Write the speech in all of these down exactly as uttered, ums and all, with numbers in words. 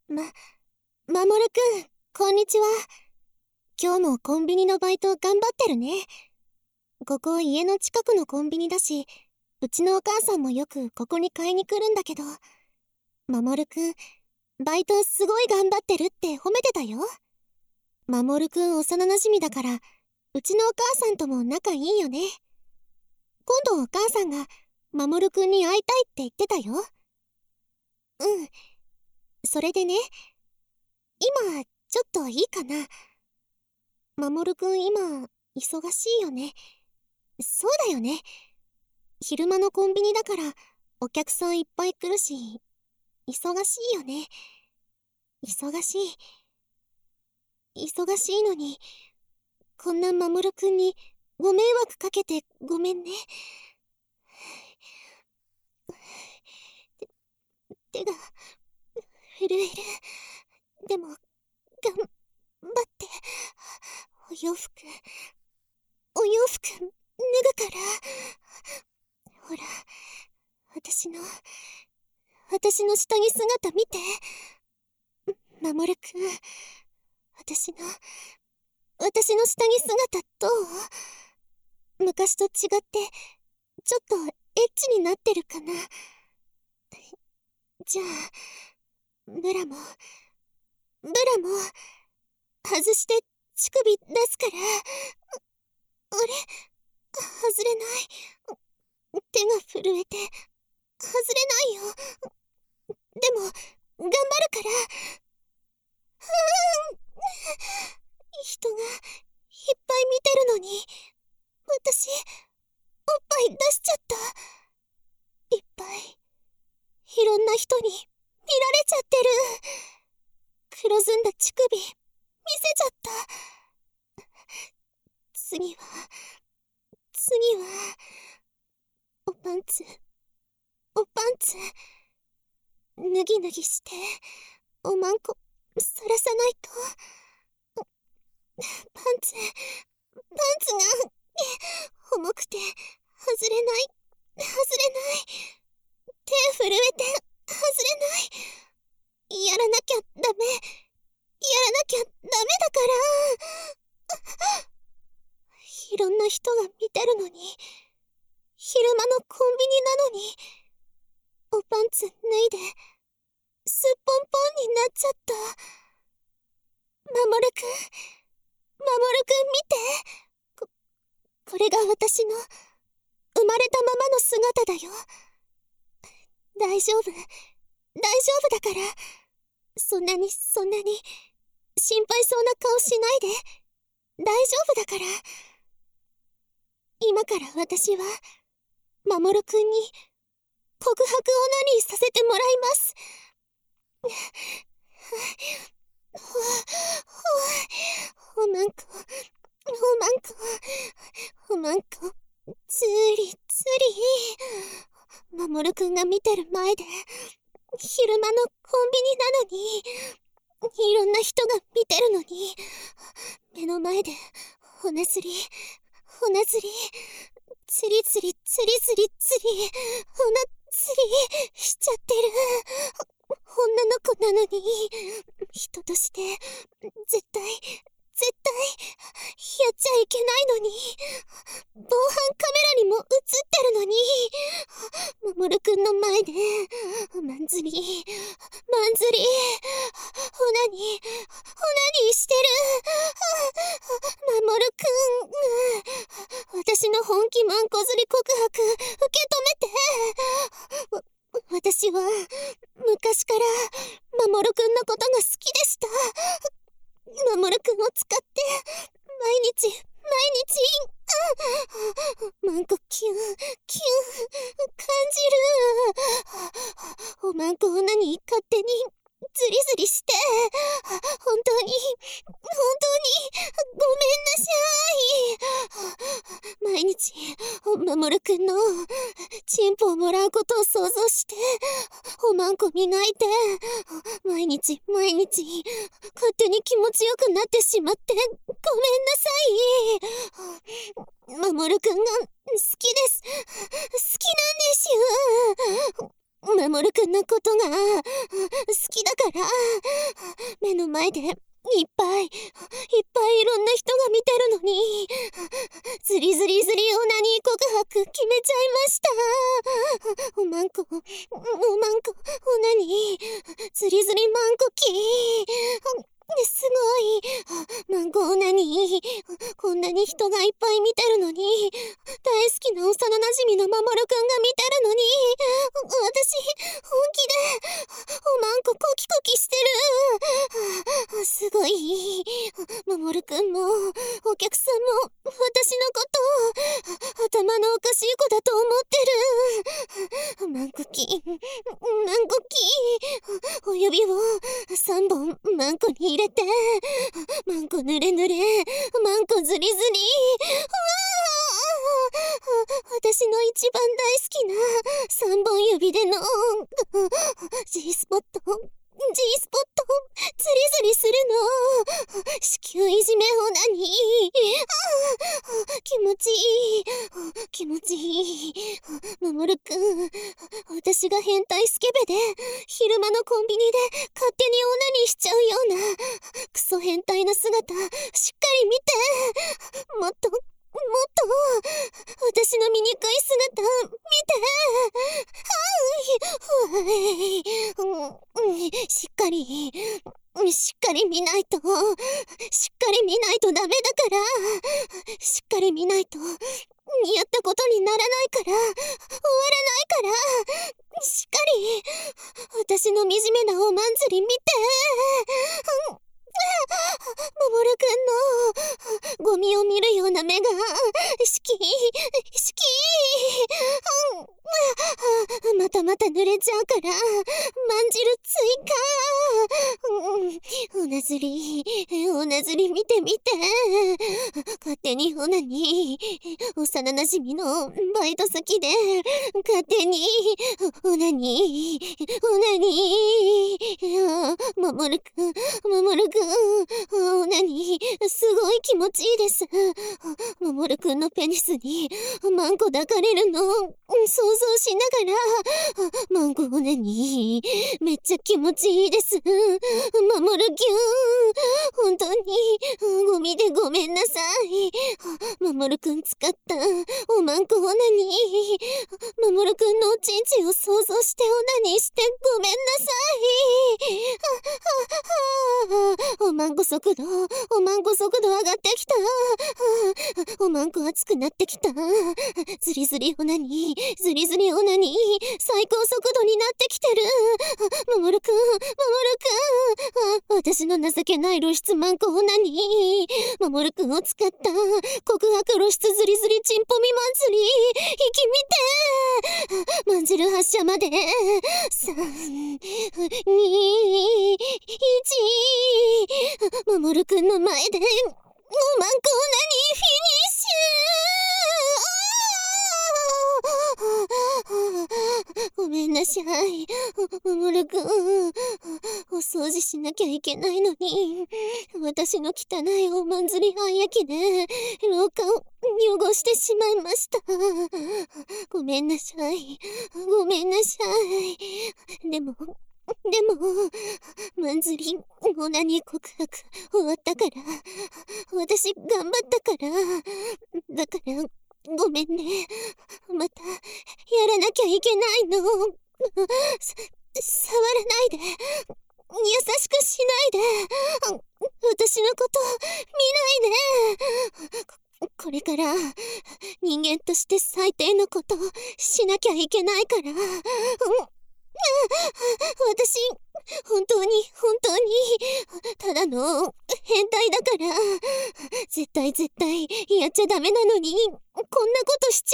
ま、まもるくん、こんにちは。今日もコンビニのバイト頑張ってるね。ここ家の近くのコンビニだし、うちのお母さんもよくここに買いに来るんだけど、まもるくん、バイトすごい頑張ってるって褒めてたよ。まもるくん幼馴染だから、うちのお母さんとも仲いいよね。今度お母さんが、まもるくんに会いたいって言ってたよ。うん。それでね、今、ちょっといいかな。まもるくん今、忙しいよね。そうだよね。昼間のコンビニだから、お客さんいっぱい来るし、忙しいよね。忙しい。忙しいのに、こんなまもるくんにご迷惑かけてごめんね。手が震える。でも、頑張って、お洋服、お洋服脱ぐから。ほら、私の、私の下着姿見て。まもるくん、私の、私の下着姿どう？昔と違って、ちょっとエッチになってるかな。じゃあ、ブラも、ブラも、外して乳首出すから。あれ？外れない。手が震えて、外れないよ。でも、頑張るから。ふーん。人がいっぱい見てるのに、私、おっぱい出しちゃった。いっぱい、いろんな人に見られちゃってる。黒ずんだ乳首、見せちゃった。次は、次は、おパンツ、おパンツ、脱ぎ脱ぎして、おまんこ、さらさないと。パンツ、パンツが、重くて、外れない、外れない。手震えて、外れない。やらなきゃダメ。やらなきゃダメだから。いろんな人が見てるのに、昼間のコンビニなのに、おパンツ脱いで、すっぽんぽんになっちゃった。まもるくん、まもるくん見て。こ、これが私の、生まれたままの姿だよ。大丈夫、大丈夫だから。そんなに、そんなに、心配そうな顔しないで。大丈夫だから。今から私は、まもるくんに、告白オナニーさせてもらいます。おまんこ、おまんこ、おまんこ、つりつり。まもるくんが見てる前で、昼間のコンビニなのに、いろんな人が見てるのに、目の前で骨ずり、骨ずり、つりつりつりつりつり、骨つりしちゃってる。女の子なのに、人として、絶対、絶対、やっちゃいけないのに、防犯カメラにも映ってるのに、まもるくんの前で、まんずり、まんずり、オナニー、オナニーしてる。まもるくん、私の本気まんこずり告白、受け止めて。わ、私は、昔から、まもるくんのことが好きでした。まもるくんを使って、毎日、毎日、まんこキュン、キュン、感じる。おまんこ女に勝手に、ずりずりして、本当に、本当に、ごめんなさい。毎日、まもるくんの、チンポをもらうことを想像して、おまんこ磨いて、毎日、毎日、勝手に気持ちよくなってしまって、ごめんなさい。まもるくんが、好きです。好きなんですよ。 守くんのことが好きだから、目の前でいっぱいいっぱいいろんな人が見てるのに、ずりずりずりオナニー告白決めちゃいました。おまんこおまんこオナニーずりずりまんこきすごいマンゴーナニー、こんなに人がいっぱい見てるのに、大好きな幼馴染のマモルくんが見てるのに、私本気でおまんこコキコキしてる。すごい。マモルくんもお客さんも私のこと頭のおかしい子だと思ってる。マンコキマンコキお指をさんぼんマンコに入れて、マンコぬれぬれマンコずりずり、うわ私の一番大好きなさんぼん指での G スポット G スポットズリズリするの子宮いじめオナニー、気持ちいい気持ちいい。マモルくん、私が変態スケベで昼間のコンビニで勝手にオナニーしちゃうようなクソ変態な姿しっかり見て、もっともっと私の醜い姿見て、はーい、しっかりしっかり見ないとしっかり見ないとダメだから、しっかり見ないとやったことにならないから終わらないから、しっかり私の惨めなおまんずり見て、マモルくんのゴミを見るような目が好き好き、うん、またまた濡れちゃうからまんじる追加、うん、おなずりおなずり見てみて、勝手にオナニー幼なじみのバイト先で勝手にオナニーオナニー、マモルくんマモルくんオナニーすごい気持ちいいです。マモルくんのペニスにマンコ抱かれるの想像しながら、マンコオナニーめっちゃ気持ちいいです。マモルキュン本当にゴミでごめんなさい。マモルくん使ったおまんこオナニー、マモルくんのおちんちんを想像してオナニーしてごめんなさい。おまんこ速度おまんこ速度上がってきた。おまんこ熱くなってきた。ズリズリオナニーズリズリオナニー最高速度になってきてる。マモルくんマモルくん、私の情けない露出マンコオナニー、マモルくんを使った告白露出ズリズリチンポミマンズリ息見て、まんじる発射までさんにいち、マモルくんの前でおまんこオナニーフィニッシュ。ごめんなさいマモルくん、お掃除しなきゃいけないのに私の汚いおまんずり半焼きで廊下を汚してしまいました。ごめんなさいごめんなさい。でもでもまんずりオナニー告白終わったから、私頑張ったから、だからごめんね。またやらなきゃいけないの。触らないで優しくしないで、私のこと見ないで。ここれから人間として最低のことしなきゃいけないから、うん、私本当に本当にただの変態だから絶対絶対やっちゃダメなのにこんなことしちゃ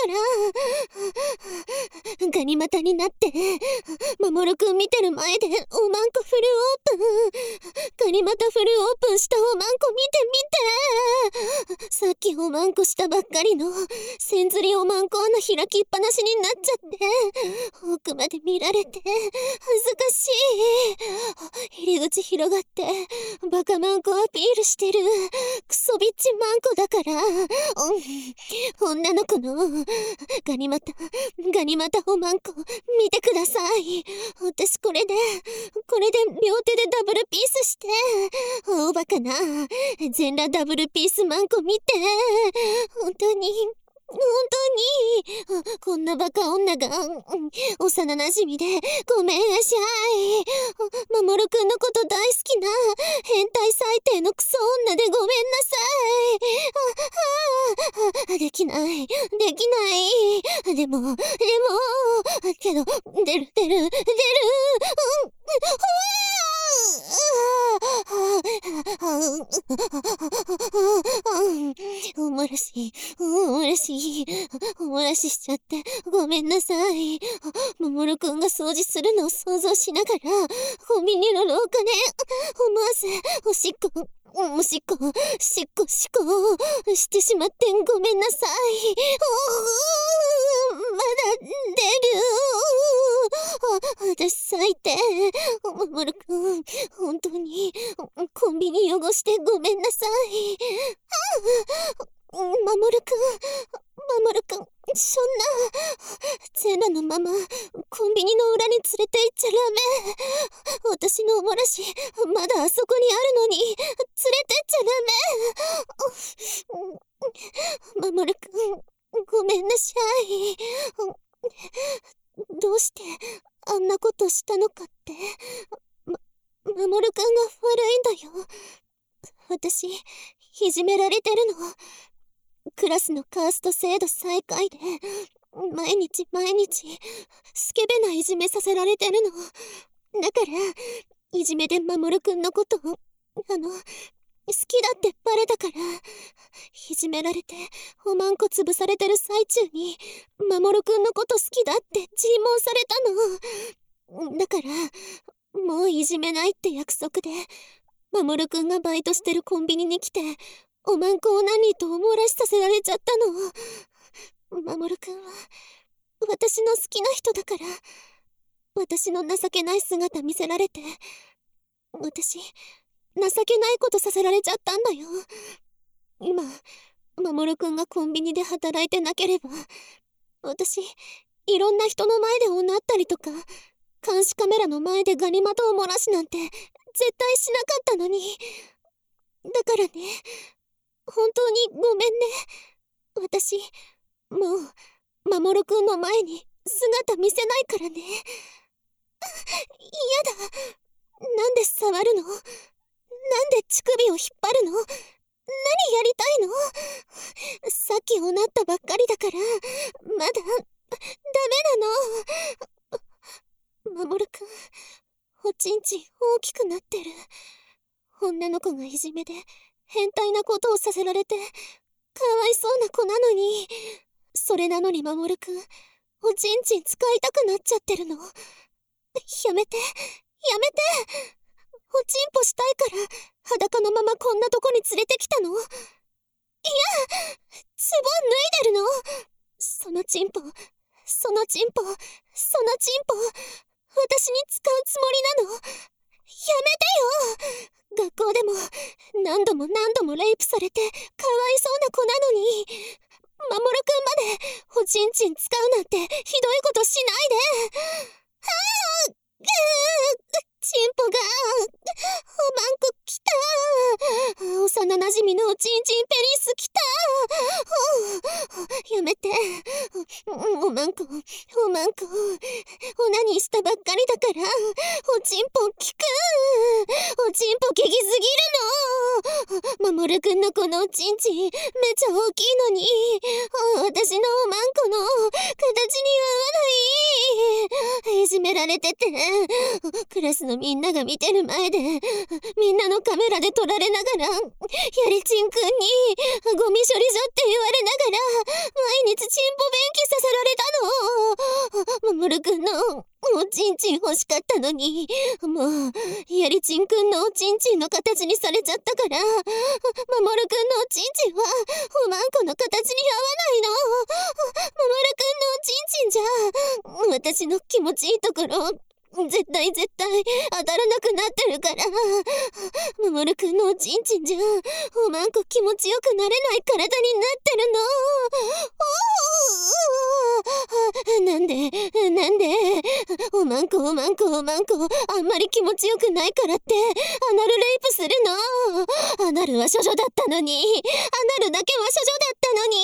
うんだから、ガニ股になってマモルくん見てる前でおまんこフルオープン、ガニ股フルオープンしたおまんこ見て見て、さっきおまんこしたばっかりの千釣りおまんこ穴開きっぱなしになっちゃって奥まで見られて恥ずかしい。入り口広がってバカマンコアピールしてるクソビッチマンコだから、うん、女の子のガニ股ガニ股おまんこ、見てください。私これで、これで両手でダブルピースして。おバカな。全裸ダブルピースマンコ見て。本当に、本当に、こんなバカ女が、幼馴染で、ごめんなさい。マモルくんのこと大好きな、変態最低のクソ女でごめんなさい。あ、あ、できない、できない。でも、でも、けど、出る、出る、出る。うん、おもらし、おもらし、おもらししちゃってごめんなさい。ももるくんが掃除するのを想像しながら、コンビニの廊下で思わずおしっこ、おしっこ、しっこしっこしてしまってごめんなさい。おー、まだ出る。私最低。ももるくん、本当にコンビニ汚してごめんなさい。まもるくん、まもるくん、そんな、全裸のままコンビニの裏に連れて行っちゃダメ。私のおもらし、まだあそこにあるのに、連れてっちゃダメ。まもるくん、ごめんなさい。どうしてあんなことしたのかって、ま、まもるくんが悪いんだよ。私、いじめられてるの。クラスのカースト制度最下位で、毎日毎日、スケベないじめさせられてるの。だから、いじめでまもるくんのこと、あの、好きだってバレたから、いじめられて、おまんこ潰されてる最中に、まもるくんのこと好きだって尋問されたの。だから、もういじめないって約束で、まもるくんがバイトしてるコンビニに来て、おまんこを何とおもらしさせられちゃったの。まもるくんは、私の好きな人だから、私の情けない姿見せられて、私、情けないことさせられちゃったんだよ。今、まもるくんがコンビニで働いてなければ、私、いろんな人の前でおなったりとか、監視カメラの前でガニ股を漏らしなんて、絶対しなかったのに。だからね、本当にごめんね。私、もう、まもるくんの前に姿見せないからね。嫌だ。なんで触るの？なんで乳首を引っ張るの？何やりたいの？さっきおなったばっかりだから、まだ、ダメなの。まもるくん、おちんちん大きくなってる。女の子がいじめで、変態なことをさせられて、かわいそうな子なのに。それなのにまもるくん、おちんちん使いたくなっちゃってるの。やめて、やめて。おちんぽしたいから、裸のままこんなとこに連れてきたの？いや、ズボン脱いでるの？そのちんぽ、そのちんぽ、そのちんぽ、私に使うつもりなの？やめてよ。学校でも何度も何度もレイプされてかわいそうな子なのに、まもるくんまでおちんちん使うなんてひどいことしないで。はあ、ぐー、ちんぽが、おまんこきた。幼なじみのおちんちんペリスきた。やめて。おまんこ、おまんこ、オナニーしたばっかりだから、おちんぽきく。おちんぽきぎすぎるの。まもるくんのこのおちんちん、めちゃ大きいのに、私のおまんこの形に合わない。いじめられてて、クラスのみんなが見てる前で、みんなのカメラで撮られながら、やりちんくんに、ゴミ処理所って言われながら、毎日チンポ便器させられたの。まもるくんのおちんちん欲しかったのに、もう、やりちんくんのおちんちんの形にされちゃったから、まもるくんのおちんちんは、おまんこの形に合わないの。まもるくんのおちんちんじゃ、私の気持ちいいところ、 絶対絶対当たらなくなってるから。守るくんのおちんちんじゃおまんこ気持ちよくなれない体になってるの。なんでなんでおまんこおまんこおまんこあんまり気持ちよくないからってアナルレイプするの。アナルは処女だったのに、アナルだけは処女だったのに。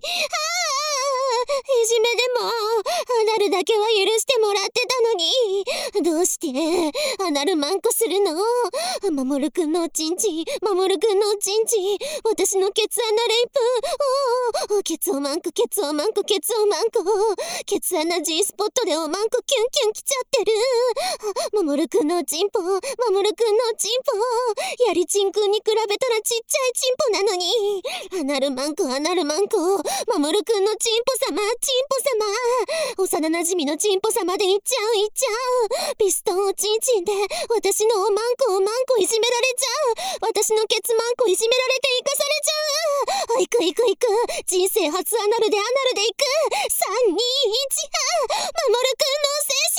いじめでもアナルだけは許してもらってたのに、どうしてアナルマンコするの。守るくんのおちんちん、守るくんのおちんちん、私のケツアナレイプ。おお、ケツおまんこケツおまんこケツおまんこ、ケツアナ G スポットでおまんこキュンキュンきちゃってる。守るくんのおちんぽ、守るくんのおちんぽ、やりちんくんに比べたらちっちゃいチンポなのに、アナルマンコアナルマンコ、守るくんのチンポ様チンポ様、幼なじみのチンポ様でいっちゃういっちゃう。ピストンおちんちんで私のおまんこおまんこいじめられちゃう。私のケツマンコいじめられて生かされちゃう。行く行く行く、人生初アナルでアナルで行く。さんにいち、守るくんの精子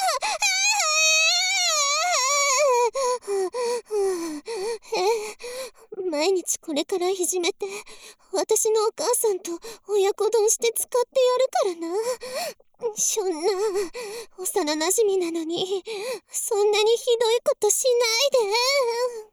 のえ、毎日これからいじめて私のお母さんと親子丼して使ってやるからな。そんな幼なじみなのにそんなにひどいことしないで。